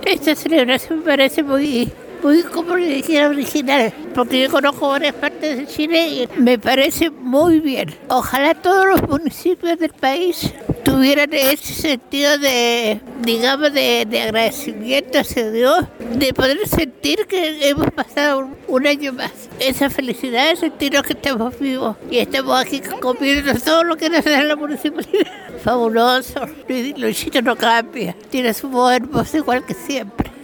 Esta celebración me parece muy, como le dijera, original, porque yo conozco varias partes de Chile y me parece muy bien. Ojalá todos los municipios del país tuvieran ese sentido de, digamos, de agradecimiento hacia Dios, de poder sentir que hemos pasado un año más. Esa felicidad de sentirnos que estamos vivos y estamos aquí comiendo todo lo que nos da la municipalidad. Fabuloso. Luisito no cambia, tiene su voz hermosa igual que siempre.